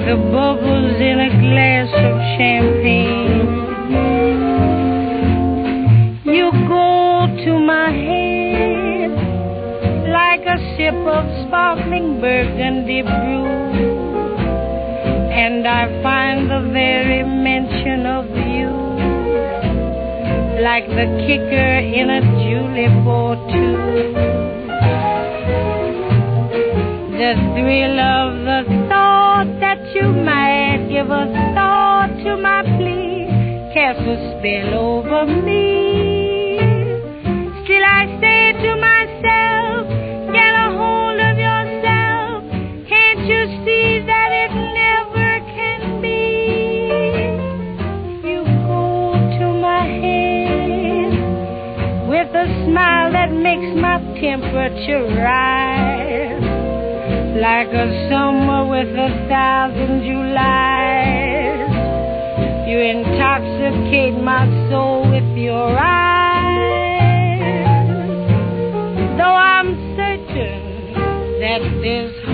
the bubbles in a glass of champagne. You go to my head like a sip of sparkling burgundy brew, and I find the very mention of you like the kicker in a julep or two. The thrill of the thought that you might give a thought to my plea casts a spell over me. Still I say to myself, get a hold of yourself. Can't you see that it never can be? You go to my head with a smile that makes my temperature rise, like a summer with 1,000 Julys. You intoxicate my soul with your eyes, though I'm certain that this